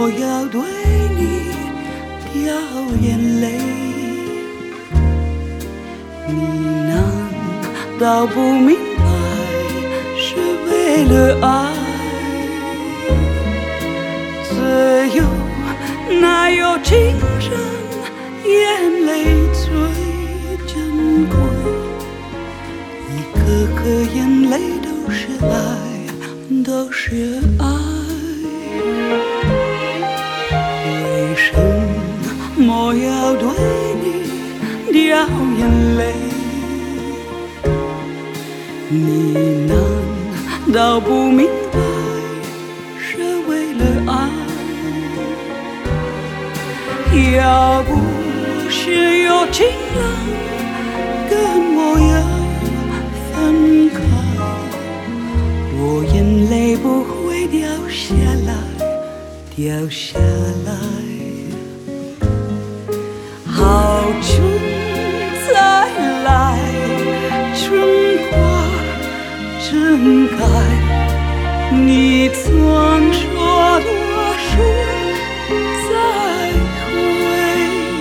我要对你掉眼泪，你难道不明白是为了爱？只有哪有情人眼泪最珍贵？一颗颗眼泪都是爱，都是爱。为什么要对你掉眼泪？你难道不明白是为了爱？要不是有情人跟我要分开，我眼泪不会掉下来，掉下来。好春再来，春花正开，你曾说多说再会，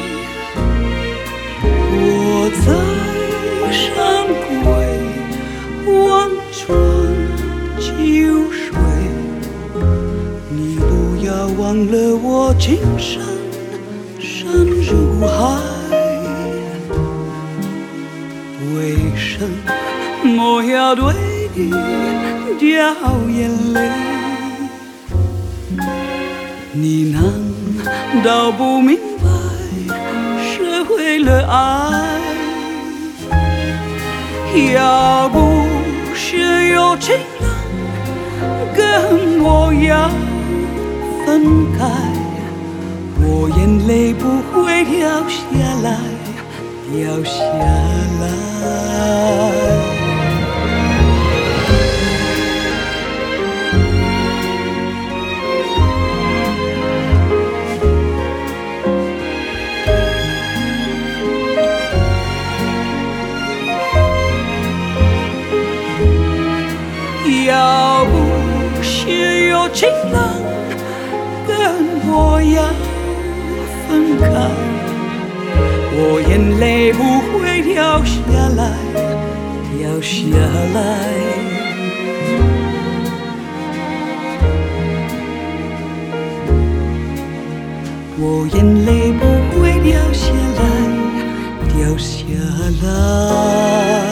我在上归望穿秋水，你不要忘了我今生深入海。为什么要对你掉眼泪？你难道不明白是为了爱？要不是有情人跟我要分开，我眼泪不会掉下来，掉下来。要不是有情人跟我要分开，我眼泪不会掉下来，掉下来。我眼泪不会掉下来，掉下来。